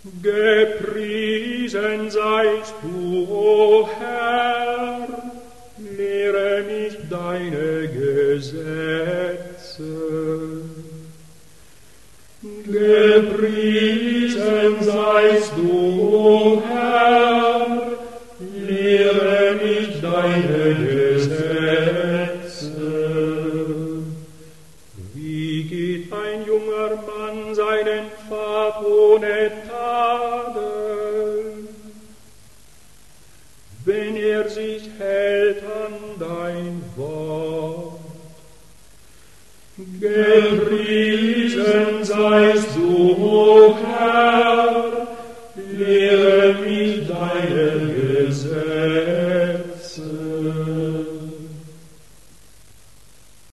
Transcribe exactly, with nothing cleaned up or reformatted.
Gepriesen seist du, o Herr, lehre mich deine Gesetze. Gepriesen seist du, o Herr, lehre mich deine Gesetze. Wie geht ein junger Mann seinen Pfad ohne Tadel, wenn er sich hält an dein Wort? Gepriesen seist du,